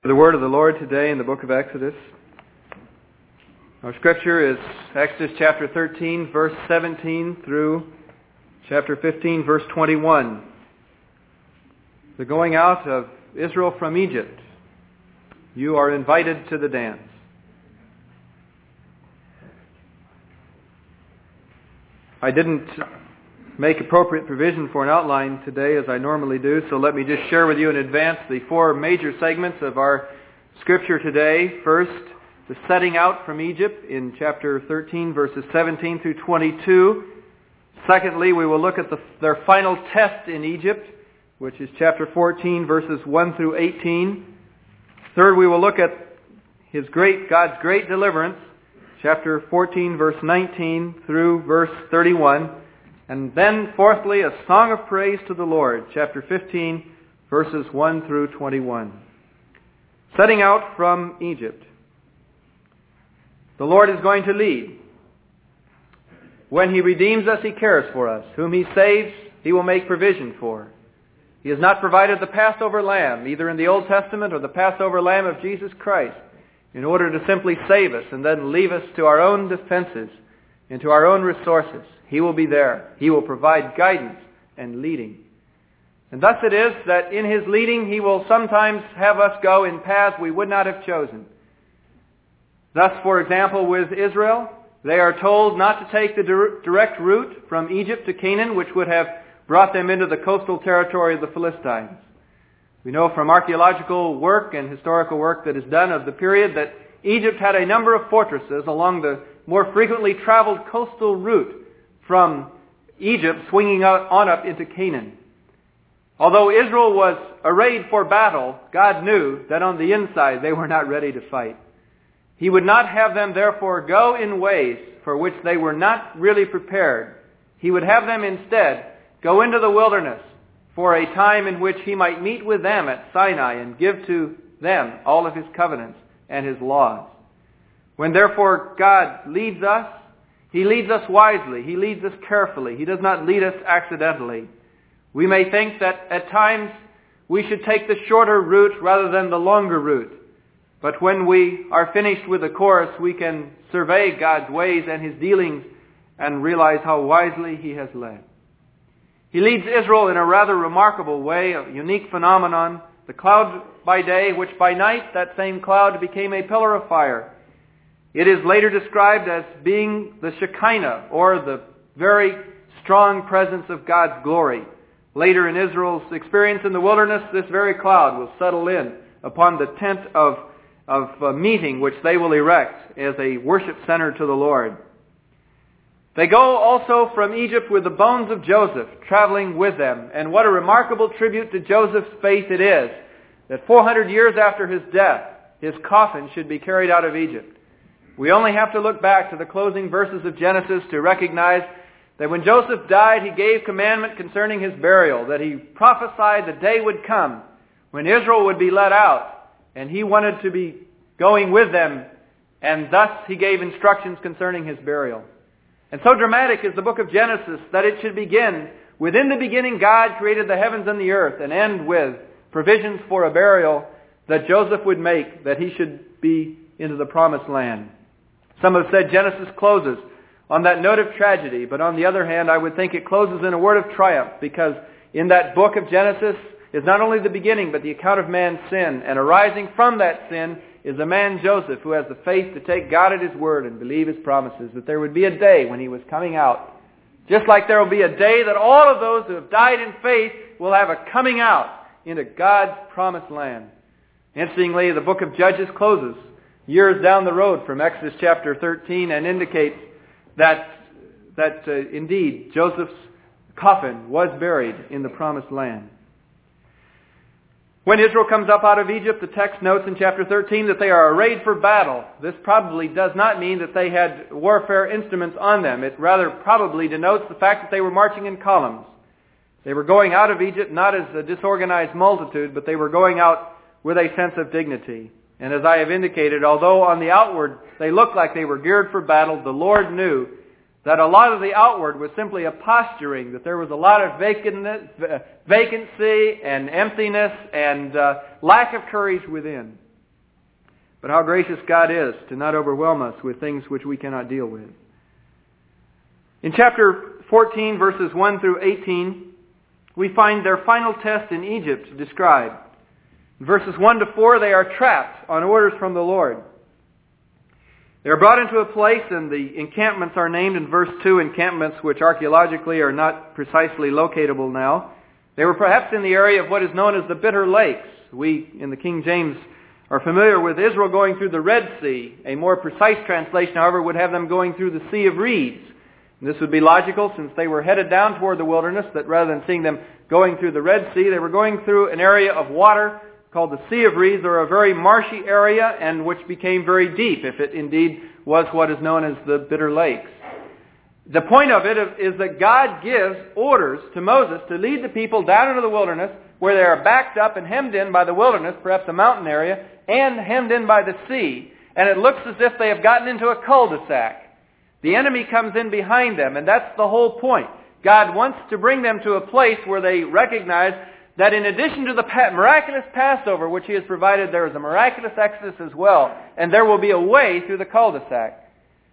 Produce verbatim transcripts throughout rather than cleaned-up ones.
The word of the Lord today in the book of Exodus. Our scripture is Exodus chapter thirteen, verse seventeen through chapter fifteen, verse twenty-one. The going out of Israel from Egypt. You are invited to the dance. I didn't make appropriate provision for an outline today as I normally do, so let me just share with you in advance the four major segments of our scripture today. First, the setting out from Egypt in chapter thirteen, verses seventeen through twenty-two. Secondly, we will look at the, their final test in Egypt, which is chapter fourteen, verses one through eighteen. Third, we will look at his great God's great deliverance, chapter fourteen, verse nineteen through verse thirty-one. And then, fourthly, a song of praise to the Lord, chapter fifteen, verses one through twenty-one. Setting out from Egypt. The Lord is going to lead. When He redeems us, He cares for us. Whom He saves, He will make provision for. He has not provided the Passover lamb, either in the Old Testament or the Passover lamb of Jesus Christ, in order to simply save us and then leave us to our own defenses and to our own resources. He will be there. He will provide guidance and leading. And thus it is that in His leading, He will sometimes have us go in paths we would not have chosen. Thus, for example, with Israel, they are told not to take the direct route from Egypt to Canaan, which would have brought them into the coastal territory of the Philistines. We know from archaeological work and historical work that is done of the period that Egypt had a number of fortresses along the more frequently traveled coastal route from Egypt, swinging on up into Canaan. Although Israel was arrayed for battle, God knew that on the inside they were not ready to fight. He would not have them therefore go in ways for which they were not really prepared. He would have them instead go into the wilderness for a time in which He might meet with them at Sinai and give to them all of His covenants and His laws. When therefore God leads us, He leads us wisely. He leads us carefully. He does not lead us accidentally. We may think that at times we should take the shorter route rather than the longer route. But when we are finished with the course, we can survey God's ways and His dealings and realize how wisely He has led. He leads Israel in a rather remarkable way, a unique phenomenon. The cloud by day, which by night that same cloud became a pillar of fire. It is later described as being the Shekinah, or the very strong presence of God's glory. Later in Israel's experience in the wilderness, this very cloud will settle in upon the tent of, of a meeting which they will erect as a worship center to the Lord. They go also from Egypt with the bones of Joseph traveling with them. And what a remarkable tribute to Joseph's faith it is that four hundred years after his death, his coffin should be carried out of Egypt. We only have to look back to the closing verses of Genesis to recognize that when Joseph died, he gave commandment concerning his burial, that he prophesied the day would come when Israel would be let out, and he wanted to be going with them, and thus he gave instructions concerning his burial. And so dramatic is the book of Genesis that it should begin, within the beginning God created the heavens and the earth, and end with provisions for a burial that Joseph would make, that he should be into the promised land. Some have said Genesis closes on that note of tragedy, but on the other hand, I would think it closes in a word of triumph, because in that book of Genesis is not only the beginning, but the account of man's sin, and arising from that sin is a man, Joseph, who has the faith to take God at His word and believe His promises, that there would be a day when he was coming out. Just like there will be a day that all of those who have died in faith will have a coming out into God's promised land. Interestingly, the book of Judges closes years down the road from Exodus chapter thirteen and indicates that, that uh, indeed Joseph's coffin was buried in the promised land. When Israel comes up out of Egypt, the text notes in chapter thirteen that they are arrayed for battle. This probably does not mean that they had warfare instruments on them. It rather probably denotes the fact that they were marching in columns. They were going out of Egypt not as a disorganized multitude, but they were going out with a sense of dignity. And as I have indicated, although on the outward they looked like they were geared for battle, the Lord knew that a lot of the outward was simply a posturing, that there was a lot of vacancy and emptiness and uh, lack of courage within. But how gracious God is to not overwhelm us with things which we cannot deal with. In chapter fourteen, verses one through eighteen, we find their final test in Egypt described. In verses one to four, they are trapped on orders from the Lord. They are brought into a place, and the encampments are named in verse two, encampments which archaeologically are not precisely locatable now. They were perhaps in the area of what is known as the Bitter Lakes. We, in the King James, are familiar with Israel going through the Red Sea. A more precise translation, however, would have them going through the Sea of Reeds. And this would be logical since they were headed down toward the wilderness, that rather than seeing them going through the Red Sea, they were going through an area of water called the Sea of Reeds, or a very marshy area, and which became very deep, if it indeed was what is known as the Bitter Lakes. The point of it is that God gives orders to Moses to lead the people down into the wilderness, where they are backed up and hemmed in by the wilderness, perhaps a mountain area, and hemmed in by the sea. And it looks as if they have gotten into a cul-de-sac. The enemy comes in behind them, and that's the whole point. God wants to bring them to a place where they recognize that in addition to the miraculous Passover which He has provided, there is a miraculous Exodus as well, and there will be a way through the cul-de-sac.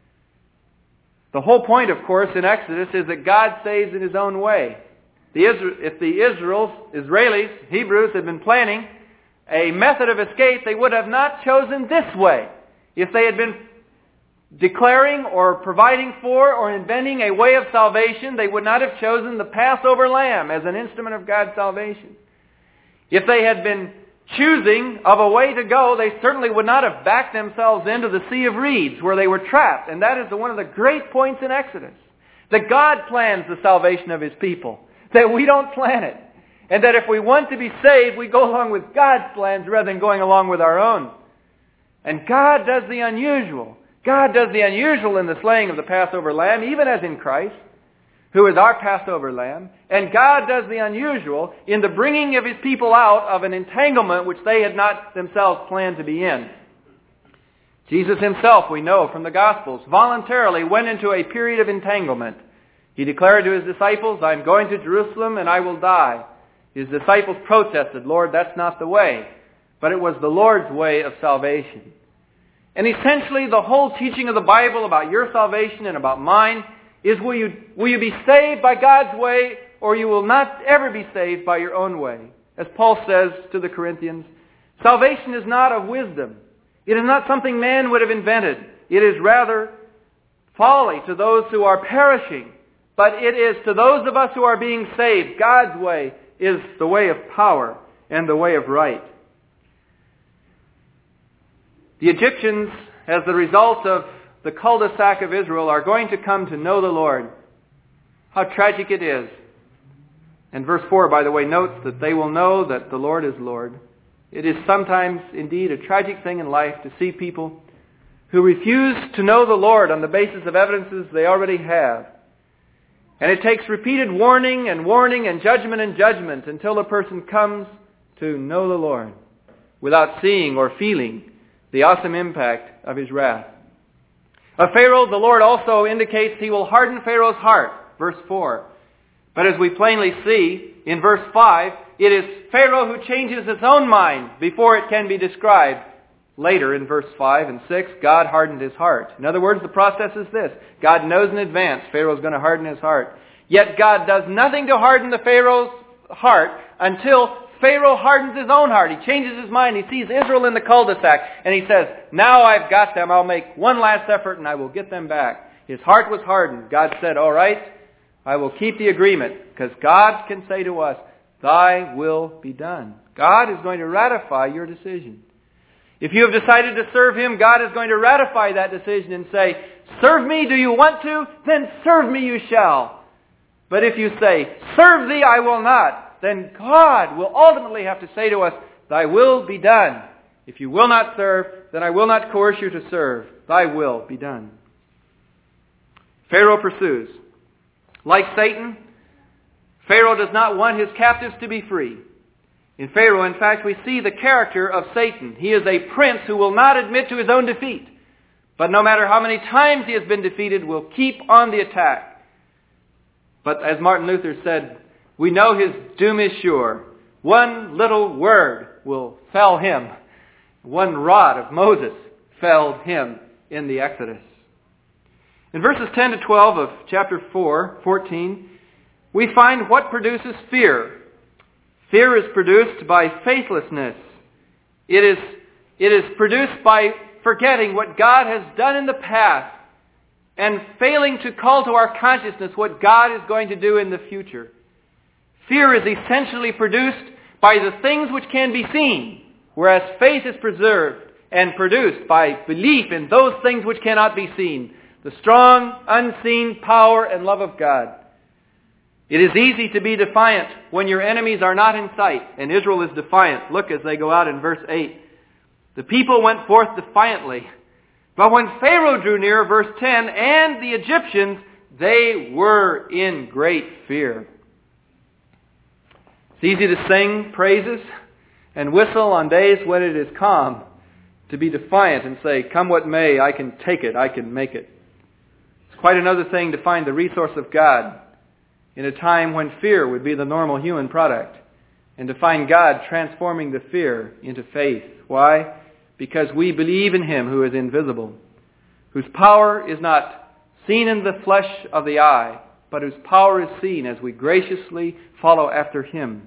The whole point, of course, in Exodus is that God saves in His own way. The Isra- if the Israels, Israelis, Hebrews had been planning a method of escape, they would have not chosen this way. If they had been declaring or providing for or inventing a way of salvation, they would not have chosen the Passover lamb as an instrument of God's salvation. If they had been choosing of a way to go, they certainly would not have backed themselves into the Sea of Reeds where they were trapped. And that is the, one of the great points in Exodus. That God plans the salvation of His people. That we don't plan it. And that if we want to be saved, we go along with God's plans rather than going along with our own. And God does the unusual. God does the unusual in the slaying of the Passover lamb, even as in Christ, who is our Passover lamb. And God does the unusual in the bringing of His people out of an entanglement which they had not themselves planned to be in. Jesus Himself, we know from the Gospels, voluntarily went into a period of entanglement. He declared to His disciples, "I am going to Jerusalem and I will die." His disciples protested, "Lord, that's not the way." But it was the Lord's way of salvation. And essentially the whole teaching of the Bible about your salvation and about mine is will you, will you be saved by God's way, or you will not ever be saved by your own way. As Paul says to the Corinthians, salvation is not of wisdom. It is not something man would have invented. It is rather folly to those who are perishing. But it is to those of us who are being saved. God's way is the way of power and the way of right. The Egyptians, as the result of the cul-de-sac of Israel, are going to come to know the Lord. How tragic it is. And verse four, by the way, notes that they will know that the Lord is Lord. It is sometimes, indeed, a tragic thing in life to see people who refuse to know the Lord on the basis of evidences they already have. And it takes repeated warning and warning and judgment and judgment until a person comes to know the Lord without seeing or feeling the awesome impact of His wrath. Of Pharaoh, the Lord also indicates He will harden Pharaoh's heart, verse four. But as we plainly see in verse five, it is Pharaoh who changes his own mind before it can be described. Later in verse five and six, God hardened his heart. In other words, the process is this. God knows in advance Pharaoh's going to harden his heart. Yet God does nothing to harden the Pharaoh's heart until Pharaoh hardens his own heart. He changes his mind. He sees Israel in the cul-de-sac and he says, now I've got them. I'll make one last effort and I will get them back. His heart was hardened. God said, all right, I will keep the agreement, because God can say to us, thy will be done. God is going to ratify your decision. If you have decided to serve Him, God is going to ratify that decision and say, serve me, do you want to? Then serve me you shall. But if you say, serve thee I will not, then God will ultimately have to say to us, thy will be done. If you will not serve, then I will not coerce you to serve. Thy will be done. Pharaoh pursues. Like Satan, Pharaoh does not want his captives to be free. In Pharaoh, in fact, we see the character of Satan. He is a prince who will not admit to his own defeat. But no matter how many times he has been defeated, will keep on the attack. But as Martin Luther said, we know his doom is sure. One little word will fell him. One rod of Moses felled him in the Exodus. In verses ten to twelve of chapter four, fourteen, we find what produces fear. Fear is produced by faithlessness. It is, it is produced by forgetting what God has done in the past and failing to call to our consciousness what God is going to do in the future. Fear is essentially produced by the things which can be seen, whereas faith is preserved and produced by belief in those things which cannot be seen, the strong, unseen power and love of God. It is easy to be defiant when your enemies are not in sight, and Israel is defiant. Look as they go out in verse eight. The people went forth defiantly, but when Pharaoh drew near, verse ten, and the Egyptians, they were in great fear. It's easy to sing praises and whistle on days when it is calm, to be defiant and say, come what may, I can take it, I can make it. It's quite another thing to find the resource of God in a time when fear would be the normal human product, and to find God transforming the fear into faith. Why? Because we believe in Him who is invisible, whose power is not seen in the flesh of the eye, but whose power is seen as we graciously follow after Him.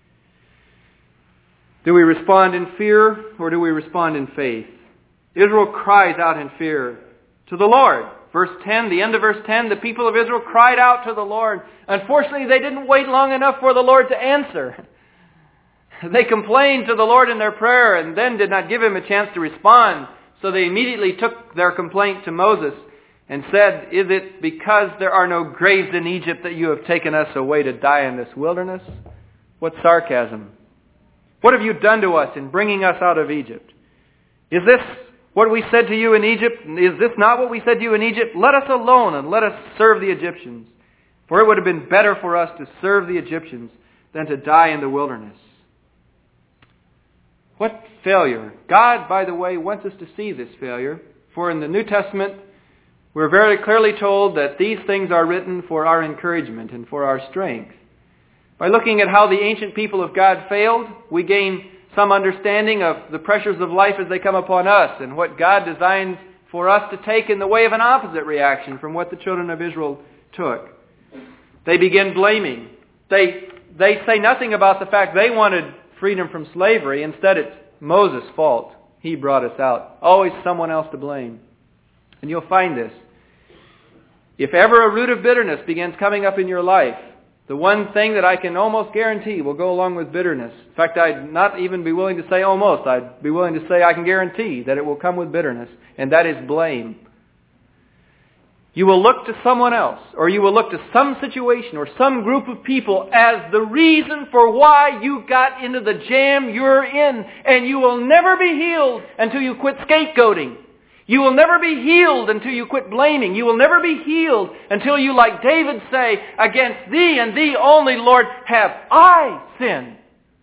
Do we respond in fear, or do we respond in faith? Israel cries out in fear to the Lord. Verse ten, the end of verse ten, the people of Israel cried out to the Lord. Unfortunately, they didn't wait long enough for the Lord to answer. They complained to the Lord in their prayer and then did not give Him a chance to respond. So they immediately took their complaint to Moses and said, is it because there are no graves in Egypt that you have taken us away to die in this wilderness? What sarcasm! What have you done to us in bringing us out of Egypt? Is this what we said to you in Egypt? Is this not what we said to you in Egypt? Let us alone and let us serve the Egyptians. For it would have been better for us to serve the Egyptians than to die in the wilderness. What failure. God, by the way, wants us to see this failure. For in the New Testament, we're very clearly told that these things are written for our encouragement and for our strength. By looking at how the ancient people of God failed, we gain some understanding of the pressures of life as they come upon us and what God designs for us to take in the way of an opposite reaction from what the children of Israel took. They begin blaming. They, they say nothing about the fact they wanted freedom from slavery. Instead, it's Moses' fault. He brought us out. Always someone else to blame. And you'll find this. If ever a root of bitterness begins coming up in your life, the one thing that I can almost guarantee will go along with bitterness. In fact, I'd not even be willing to say almost. I'd be willing to say I can guarantee that it will come with bitterness. And that is blame. You will look to someone else, or you will look to some situation or some group of people as the reason for why you got into the jam you're in. And you will never be healed until you quit scapegoating. You will never be healed until you quit blaming. You will never be healed until you, like David, say, against thee and thee only, Lord, have I sinned.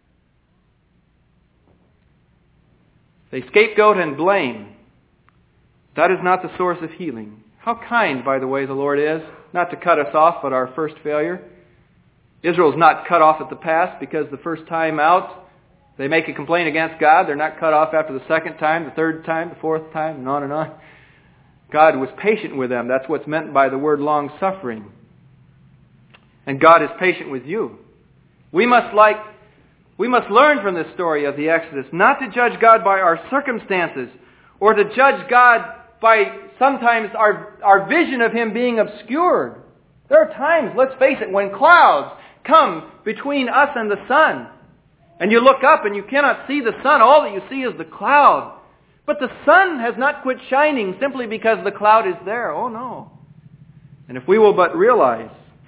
They scapegoat and blame. That is not the source of healing. How kind, by the way, the Lord is, not to cut us off at our first failure. Israel's not cut off at the pass because the first time out, they make a complaint against God. They're not cut off after the second time, the third time, the fourth time, and on and on. God was patient with them. That's what's meant by the word long-suffering. And God is patient with you. We must like, we must learn from this story of the Exodus not to judge God by our circumstances or to judge God by sometimes our, our vision of Him being obscured. There are times, let's face it, when clouds come between us and the sun. And you look up and you cannot see the sun. All that you see is the cloud. But the sun has not quit shining simply because the cloud is there. Oh no. And if we will but realize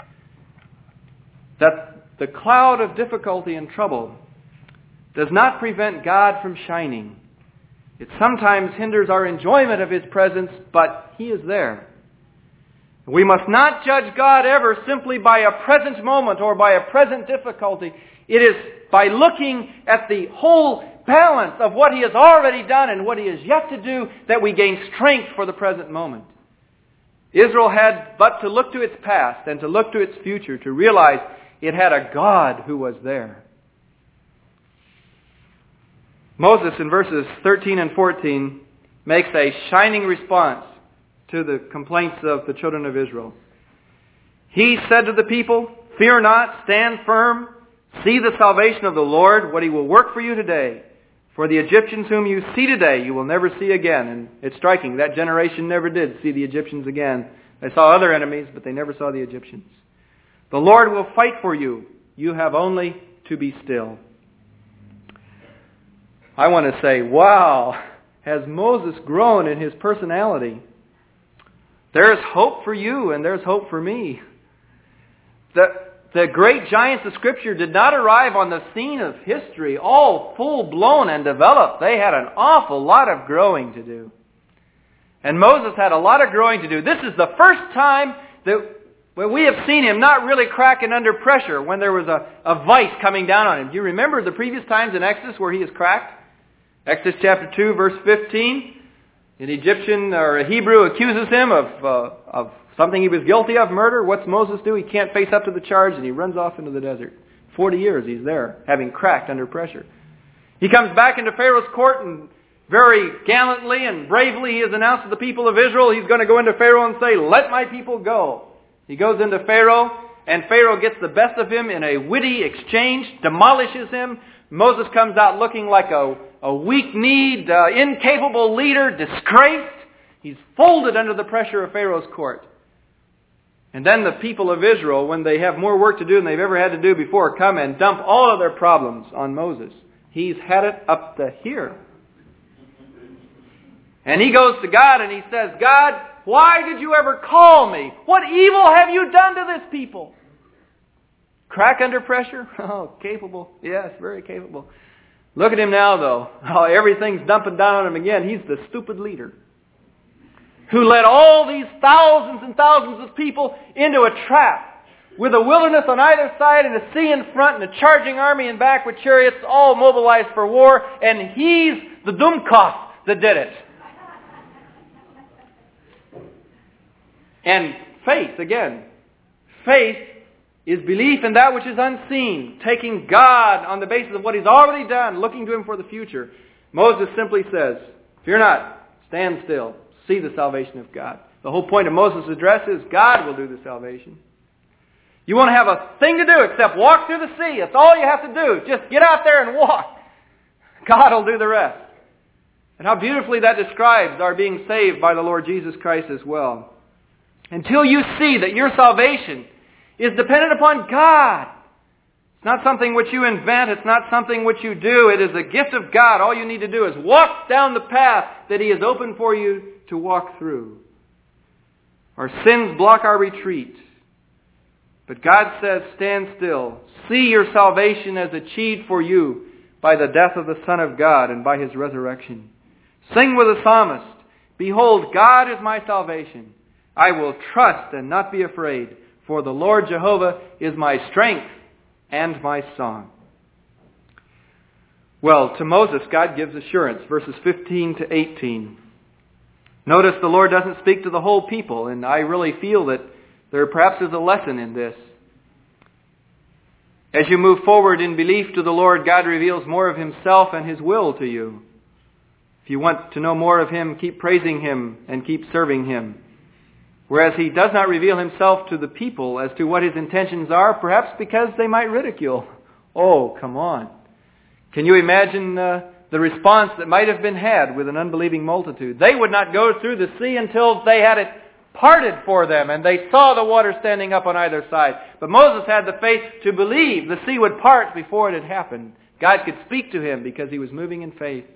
that the cloud of difficulty and trouble does not prevent God from shining. It sometimes hinders our enjoyment of His presence, but He is there. We must not judge God ever simply by a present moment or by a present difficulty. It is by looking at the whole balance of what He has already done and what He has yet to do that we gain strength for the present moment. Israel had but to look to its past and to look to its future to realize it had a God who was there. Moses in verses thirteen and fourteen makes a shining response to the complaints of the children of Israel. He said to the people, "Fear not, stand firm, see the salvation of the Lord, what He will work for you today. For the Egyptians whom you see today, you will never see again." And it's striking, that generation never did see the Egyptians again. They saw other enemies, but they never saw the Egyptians. "The Lord will fight for you. You have only to be still." I want to say, wow, has Moses grown in his personality? There's hope for you and there's hope for me. The, the great giants of Scripture did not arrive on the scene of history all full-blown and developed. They had an awful lot of growing to do. And Moses had a lot of growing to do. This is the first time that when we have seen him not really cracking under pressure when there was a, a vice coming down on him. Do you remember the previous times in Exodus where he is cracked? Exodus chapter two, verse fifteen. An Egyptian or a Hebrew accuses him of, uh, of something he was guilty of, murder. What's Moses do? He can't face up to the charge and he runs off into the desert. Forty years he's there, having cracked under pressure. He comes back into Pharaoh's court and very gallantly and bravely he has announced to the people of Israel he's going to go into Pharaoh and say, "Let my people go." He goes into Pharaoh and Pharaoh gets the best of him in a witty exchange, demolishes him. Moses comes out looking like a, a weak-kneed, uh, incapable leader, disgraced. He's folded under the pressure of Pharaoh's court. And then the people of Israel, when they have more work to do than they've ever had to do before, come and dump all of their problems on Moses. He's had it up to here. And he goes to God and he says, "God, why did you ever call me? What evil have you done to this people?" Crack under pressure? Oh, capable. Yes, very capable. Look at him now, though. Oh, everything's dumping down on him again. He's the stupid leader who led all these thousands and thousands of people into a trap with a wilderness on either side and a sea in front and a charging army in back with chariots all mobilized for war. And he's the Dummkopf that did it. And faith, again, faith is belief in that which is unseen, taking God on the basis of what He's already done, looking to Him for the future. Moses simply says, "Fear not, stand still, see the salvation of God." The whole point of Moses' address is God will do the salvation. You won't have a thing to do except walk through the sea. That's all you have to do. Just get out there and walk. God will do the rest. And how beautifully that describes our being saved by the Lord Jesus Christ as well. Until you see that your salvation is dependent upon God. It's not something which you invent. It's not something which you do. It is a gift of God. All you need to do is walk down the path that He has opened for you to walk through. Our sins block our retreat. But God says, stand still. See your salvation as achieved for you by the death of the Son of God and by His resurrection. Sing with the psalmist, "Behold, God is my salvation. I will trust and not be afraid. For the Lord Jehovah is my strength and my song." Well, to Moses, God gives assurance, verses fifteen to eighteen. Notice the Lord doesn't speak to the whole people, and I really feel that there perhaps is a lesson in this. As you move forward in belief to the Lord, God reveals more of Himself and His will to you. If you want to know more of Him, keep praising Him and keep serving Him. Whereas He does not reveal Himself to the people as to what His intentions are, perhaps because they might ridicule. Oh, come on. Can you imagine uh, the response that might have been had with an unbelieving multitude? They would not go through the sea until they had it parted for them and they saw the water standing up on either side. But Moses had the faith to believe the sea would part before it had happened. God could speak to him because he was moving in faith.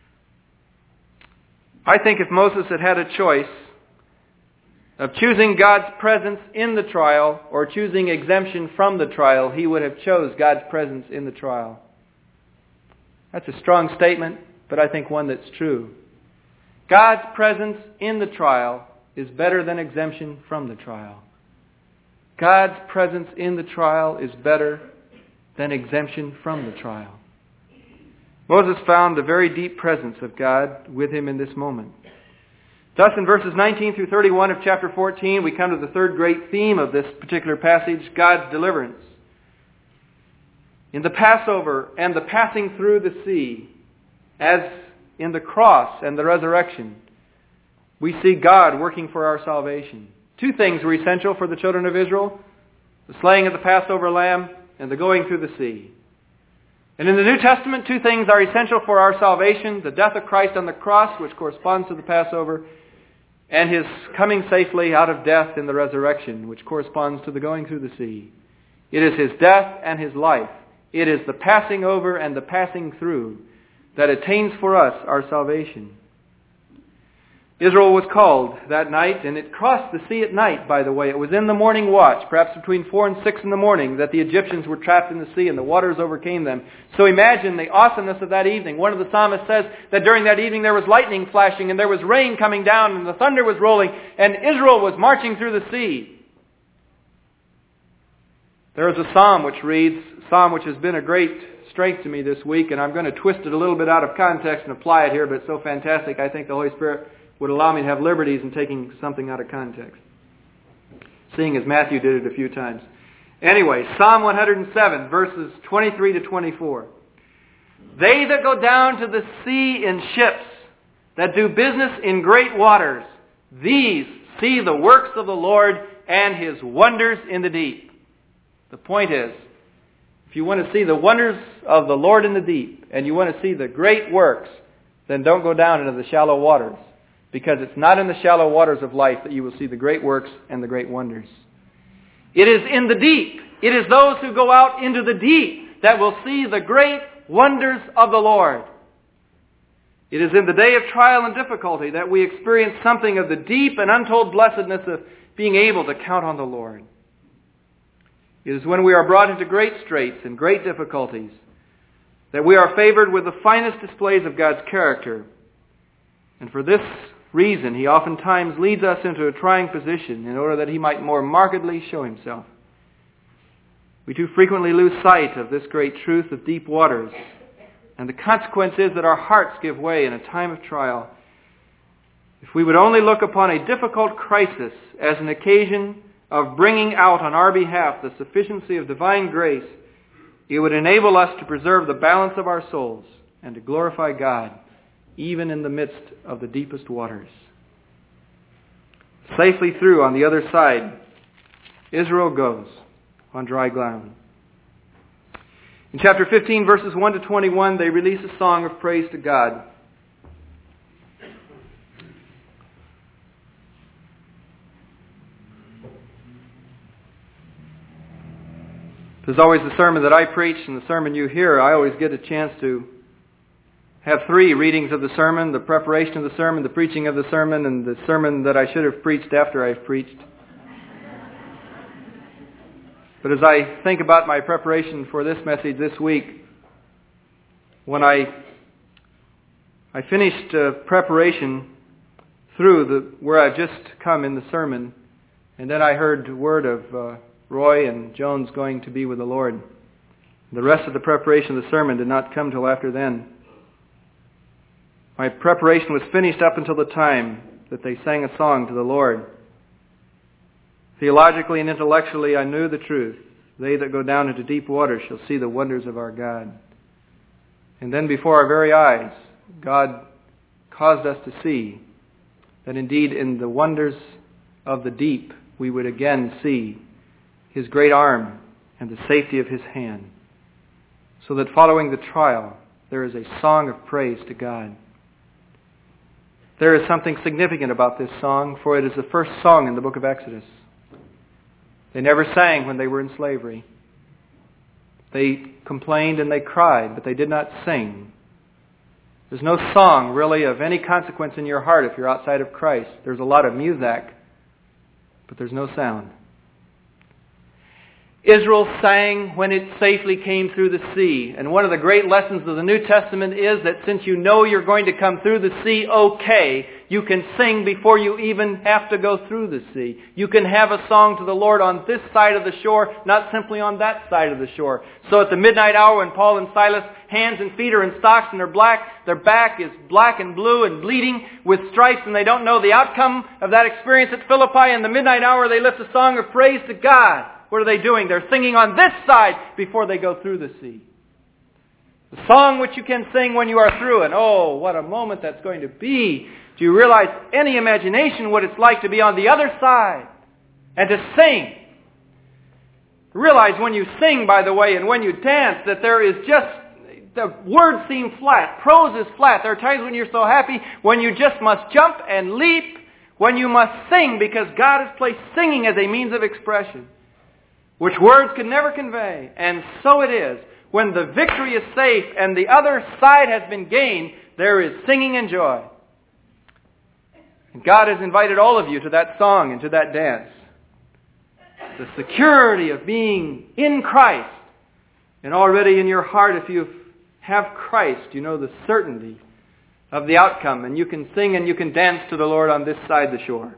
I think if Moses had had a choice of choosing God's presence in the trial or choosing exemption from the trial, he would have chose God's presence in the trial. That's a strong statement, but I think one that's true. God's presence in the trial is better than exemption from the trial. God's presence in the trial is better than exemption from the trial. Moses found the very deep presence of God with him in this moment. Thus, in verses nineteen through thirty-one of chapter fourteen, we come to the third great theme of this particular passage, God's deliverance. In the Passover and the passing through the sea as in the cross and the resurrection, we see God working for our salvation. Two things were essential for the children of Israel: the slaying of the Passover lamb and the going through the sea. And in the New Testament, two things are essential for our salvation: the death of Christ on the cross, which corresponds to the Passover, and His coming safely out of death in the resurrection, which corresponds to the going through the sea. It is His death and His life. It is the passing over and the passing through that attains for us our salvation. Israel was called that night, and it crossed the sea at night, by the way. It was in the morning watch, perhaps between four and six in the morning, that the Egyptians were trapped in the sea and the waters overcame them. So imagine the awesomeness of that evening. One of the psalmists says that during that evening there was lightning flashing and there was rain coming down and the thunder was rolling and Israel was marching through the sea. There is a psalm which reads, a psalm which has been a great strength to me this week, and I'm going to twist it a little bit out of context and apply it here, but it's so fantastic I think the Holy Spirit would allow me to have liberties in taking something out of context, seeing as Matthew did it a few times. Anyway, Psalm one hundred seven, verses twenty-three to twenty-four. They that go down to the sea in ships, that do business in great waters, these see the works of the Lord and His wonders in the deep. The point is, if you want to see the wonders of the Lord in the deep, and you want to see the great works, then don't go down into the shallow waters. Because it's not in the shallow waters of life that you will see the great works and the great wonders. It is in the deep. It is those who go out into the deep that will see the great wonders of the Lord. It is in the day of trial and difficulty that we experience something of the deep and untold blessedness of being able to count on the Lord. It is when we are brought into great straits and great difficulties that we are favored with the finest displays of God's character. And for this reason, He oftentimes leads us into a trying position in order that He might more markedly show Himself. We too frequently lose sight of this great truth of deep waters, and the consequence is that our hearts give way in a time of trial. If we would only look upon a difficult crisis as an occasion of bringing out on our behalf the sufficiency of divine grace, it would enable us to preserve the balance of our souls and to glorify God even in the midst of the deepest waters. Safely through on the other side, Israel goes on dry ground. In chapter fifteen, verses one to twenty-one, they release a song of praise to God. There's always the sermon that I preach and the sermon you hear. I always get a chance to have three readings of the sermon: the preparation of the sermon, the preaching of the sermon, and the sermon that I should have preached after I've preached. But as I think about my preparation for this message this week, when I I finished uh, preparation through the where I've just come in the sermon, and then I heard word of uh, Roy and Jones going to be with the Lord. The rest of the preparation of the sermon did not come till after then. My preparation was finished up until the time that they sang a song to the Lord. Theologically and intellectually, I knew the truth. They that go down into deep waters shall see the wonders of our God. And then before our very eyes, God caused us to see that indeed in the wonders of the deep, we would again see His great arm and the safety of His hand. So that following the trial, there is a song of praise to God. There is something significant about this song, for it is the first song in the book of Exodus. They never sang when they were in slavery. They complained and they cried, but they did not sing. There's no song really of any consequence in your heart if you're outside of Christ. There's a lot of music, but there's no sound. Israel sang when it safely came through the sea. And one of the great lessons of the New Testament is that since you know you're going to come through the sea okay, you can sing before you even have to go through the sea. You can have a song to the Lord on this side of the shore, not simply on that side of the shore. So at the midnight hour when Paul and Silas, hands and feet are in stocks and they're black, their back is black and blue and bleeding with stripes, and they don't know the outcome of that experience at Philippi, in the midnight hour they lift a song of praise to God. What are they doing? They're singing on this side before they go through the sea. The song which you can sing when you are through. And oh, what a moment that's going to be. Do you realize any imagination what it's like to be on the other side and to sing? Realize when you sing, by the way, and when you dance, that there is just, the words seem flat. Prose is flat. There are times when you're so happy, when you just must jump and leap, when you must sing because God has placed singing as a means of expression, which words can never convey. And so it is. When the victory is safe and the other side has been gained, there is singing and joy. And God has invited all of you to that song and to that dance. The security of being in Christ. And already in your heart, if you have Christ, you know the certainty of the outcome. And you can sing and you can dance to the Lord on this side the shore.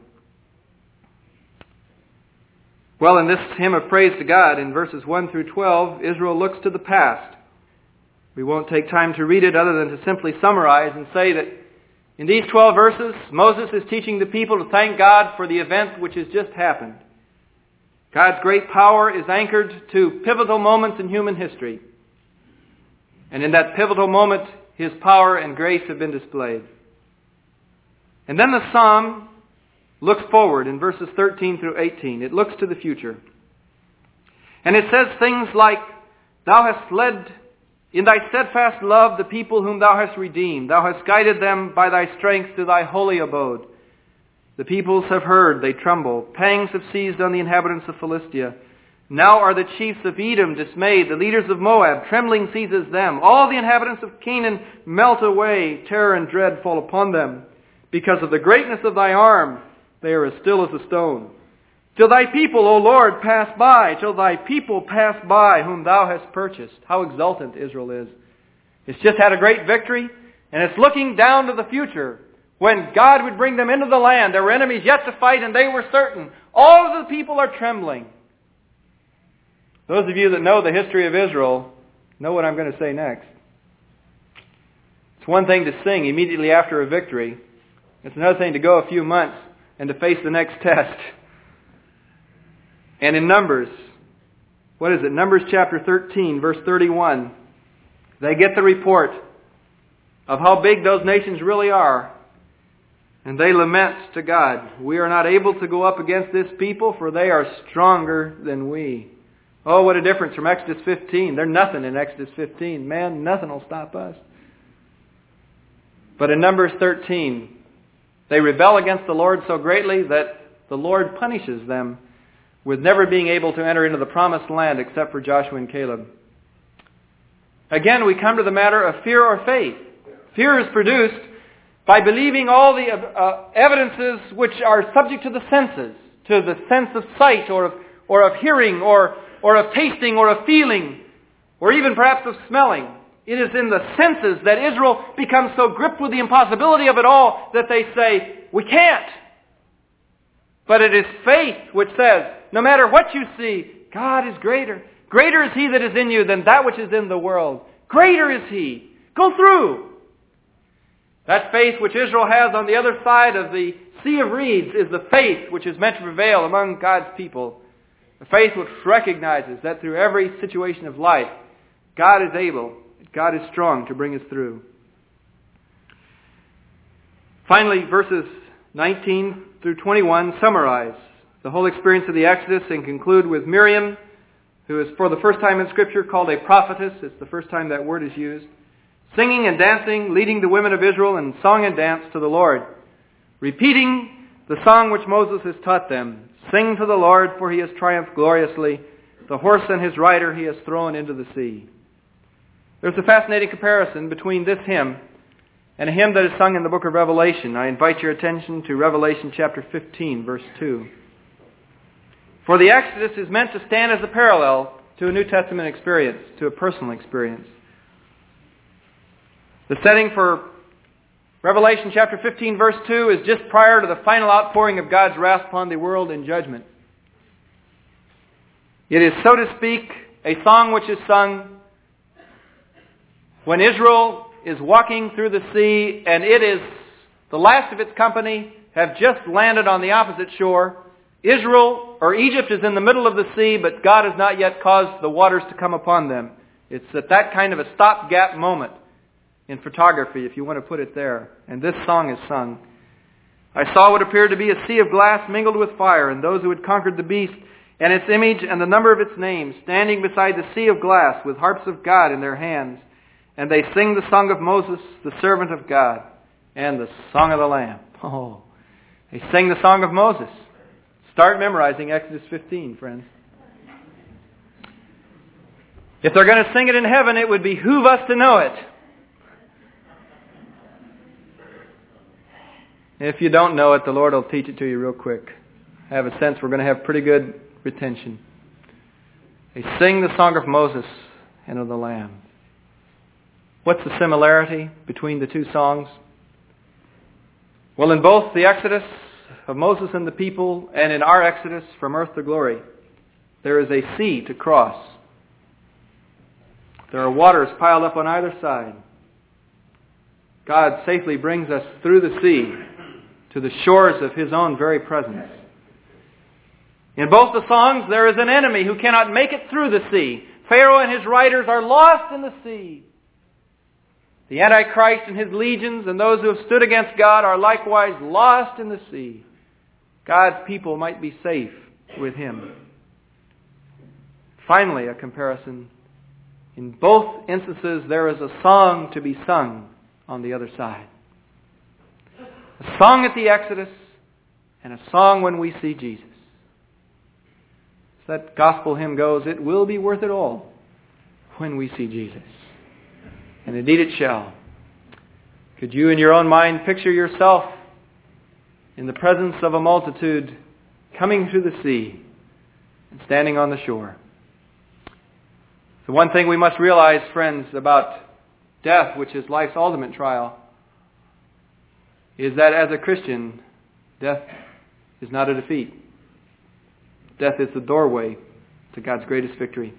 Well, in this hymn of praise to God, in verses one through twelve, Israel looks to the past. We won't take time to read it other than to simply summarize and say that in these twelve verses, Moses is teaching the people to thank God for the event which has just happened. God's great power is anchored to pivotal moments in human history. And in that pivotal moment, His power and grace have been displayed. And then the psalm looks forward in verses thirteen through eighteen. It looks to the future. And it says things like, Thou hast led in Thy steadfast love the people whom Thou hast redeemed. Thou hast guided them by Thy strength to Thy holy abode. The peoples have heard, they tremble. Pangs have seized on the inhabitants of Philistia. Now are the chiefs of Edom dismayed. The leaders of Moab, trembling seizes them. All the inhabitants of Canaan melt away. Terror and dread fall upon them. Because of the greatness of Thy arm, they are as still as a stone. Till Thy people, O Lord, pass by. Till Thy people pass by, whom Thou hast purchased. How exultant Israel is. It's just had a great victory, and it's looking down to the future, when God would bring them into the land. There were enemies yet to fight, and they were certain. All of the people are trembling. Those of you that know the history of Israel know what I'm going to say next. It's one thing to sing immediately after a victory. It's another thing to go a few months and to face the next test. And in Numbers, what is it? Numbers chapter thirteen, verse thirty-one. They get the report of how big those nations really are. And they lament to God, We are not able to go up against this people, for they are stronger than we. Oh, what a difference from Exodus fifteen. They're nothing in Exodus fifteen. Man, nothing will stop us. But in Numbers thirteen, they rebel against the Lord so greatly that the Lord punishes them with never being able to enter into the promised land except for Joshua and Caleb. Again, we come to the matter of fear or faith. Fear is produced by believing all the uh, evidences which are subject to the senses, to the sense of sight or of, or of hearing or, or of tasting or of feeling or even perhaps of smelling. It is in the senses that Israel becomes so gripped with the impossibility of it all that they say, we can't. But it is faith which says, no matter what you see, God is greater. Greater is He that is in you than that which is in the world. Greater is He. Go through. That faith which Israel has on the other side of the Sea of Reeds is the faith which is meant to prevail among God's people. The faith which recognizes that through every situation of life, God is able, God is strong to bring us through. Finally, verses nineteen through twenty-one summarize the whole experience of the Exodus and conclude with Miriam, who is for the first time in Scripture called a prophetess. It's the first time that word is used. Singing and dancing, leading the women of Israel in song and dance to the Lord. Repeating the song which Moses has taught them. Sing to the Lord, for He has triumphed gloriously. The horse and his rider He has thrown into the sea. There's a fascinating comparison between this hymn and a hymn that is sung in the book of Revelation. I invite your attention to Revelation chapter fifteen, verse two. For the Exodus is meant to stand as a parallel to a New Testament experience, to a personal experience. The setting for Revelation chapter fifteen, verse two is just prior to the final outpouring of God's wrath upon the world in judgment. It is, so to speak, a song which is sung when Israel is walking through the sea and it is the last of its company have just landed on the opposite shore. Israel or Egypt is in the middle of the sea, but God has not yet caused the waters to come upon them. It's at that kind of a stopgap moment in photography, if you want to put it there. And this song is sung. I saw what appeared to be a sea of glass mingled with fire, and those who had conquered the beast and its image and the number of its names, standing beside the sea of glass with harps of God in their hands. And they sing the song of Moses, the servant of God, and the song of the Lamb. Oh, they sing the song of Moses. Start memorizing Exodus fifteen, friends. If they're going to sing it in heaven, it would behoove us to know it. If you don't know it, the Lord will teach it to you real quick. I have a sense we're going to have pretty good retention. They sing the song of Moses and of the Lamb. What's the similarity between the two songs? Well, in both the Exodus of Moses and the people and in our Exodus from earth to glory, there is a sea to cross. There are waters piled up on either side. God safely brings us through the sea to the shores of His own very presence. In both the songs, there is an enemy who cannot make it through the sea. Pharaoh and his riders are lost in the sea. The Antichrist and his legions and those who have stood against God are likewise lost in the sea. God's people might be safe with Him. Finally, a comparison. In both instances, there is a song to be sung on the other side. A song at the Exodus and a song when we see Jesus. As that gospel hymn goes, it will be worth it all when we see Jesus. And indeed it shall. Could you in your own mind picture yourself in the presence of a multitude coming through the sea and standing on the shore? The one thing we must realize, friends, about death, which is life's ultimate trial, is that as a Christian, death is not a defeat. Death is the doorway to God's greatest victory.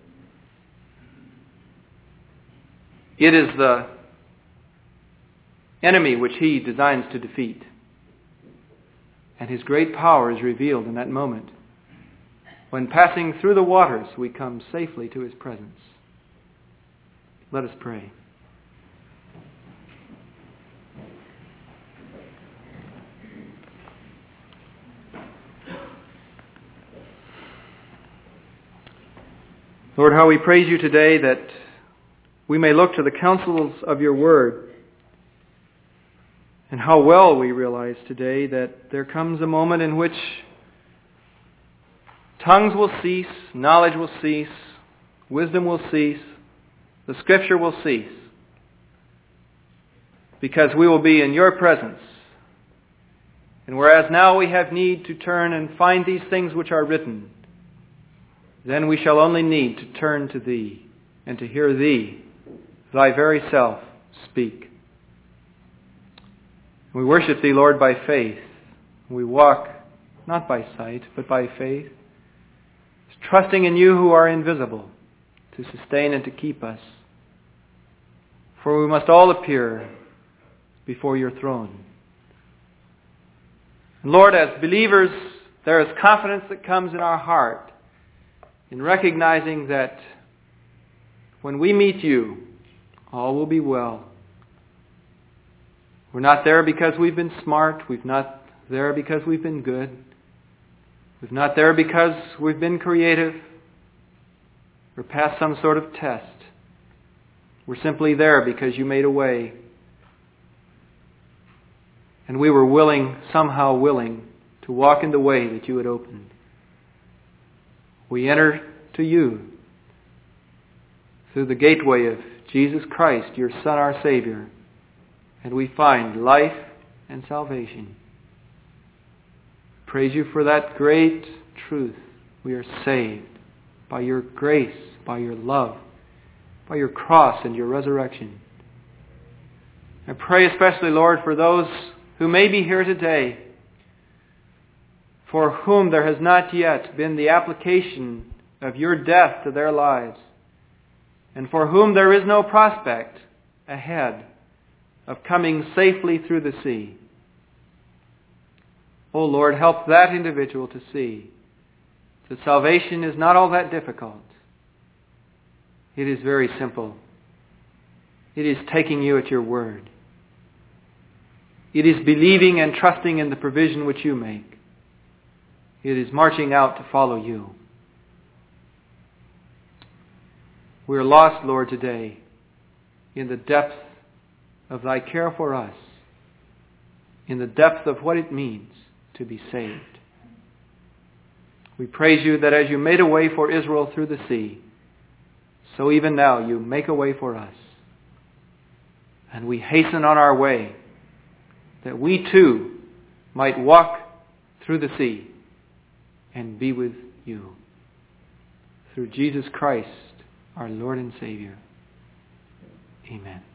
It is the enemy which He designs to defeat. And His great power is revealed in that moment. When passing through the waters, we come safely to His presence. Let us pray. Lord, how we praise You today that we may look to the counsels of Your Word. And how well we realize today that there comes a moment in which tongues will cease, knowledge will cease, wisdom will cease, the Scripture will cease. Because we will be in Your presence. And whereas now we have need to turn and find these things which are written, then we shall only need to turn to Thee and to hear Thee, Thy very self, speak. We worship Thee, Lord, by faith. We walk not by sight, but by faith, trusting in You who are invisible to sustain and to keep us. For we must all appear before Your throne. And Lord, as believers, there is confidence that comes in our heart in recognizing that when we meet You, all will be well. We're not there because we've been smart. We're not there because we've been good. We're not there because we've been creative or passed some sort of test. We're simply there because You made a way. And we were willing, somehow willing, to walk in the way that You had opened. We enter to You through the gateway of Jesus Christ, Your Son, our Savior, and we find life and salvation. Praise You for that great truth. We are saved by Your grace, by Your love, by Your cross and Your resurrection. I pray especially, Lord, for those who may be here today, for whom there has not yet been the application of Your death to their lives, and for whom there is no prospect ahead of coming safely through the sea. Oh Lord, help that individual to see that salvation is not all that difficult, It is very simple. It is taking you at your word. It is believing and trusting in the provision which you make. It is marching out to follow you. We are lost, Lord, today in the depth of thy care for us, in the depth of what it means to be saved. We praise you that as you made a way for Israel through the sea, so even now you make a way for us. And we hasten on our way that we too might walk through the sea and be with you. Through Jesus Christ, our Lord and Savior. Amen.